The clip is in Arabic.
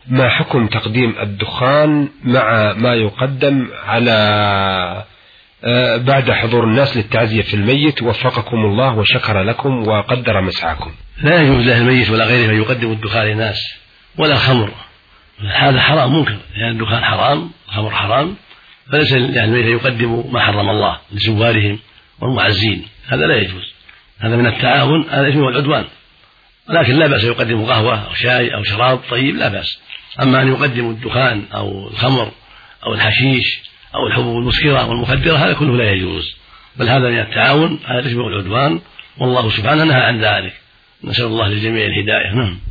ما حكم تقديم الدخان مع ما يقدم على بعد حضور الناس للتعزية في الميت؟ وفقكم الله وشكر لكم وقدر مسعاكم. لا يجوز له الميت ولا غيره أن يقدم الدخان للناس ولا الخمر، هذا حرام منكر، لأن الدخان حرام الخمر حرام، فليس لأهل الميت يقدموا ما حرم الله لزوارهم والمعزين، هذا لا يجوز، هذا من التعاون على الإثم والعدوان. ولكن لا بأس يقدم قهوة أو شاي أو شراب طيب، لا بأس. أما أن يقدم الدخان أو الخمر أو الحشيش أو الحبوب المسكرة والمخدرة هذا كله لا يجوز، بل هذا من التعاون على الإثم والعدوان، والله سبحانه نهى عن ذلك. نسأل الله للجميع الهداية.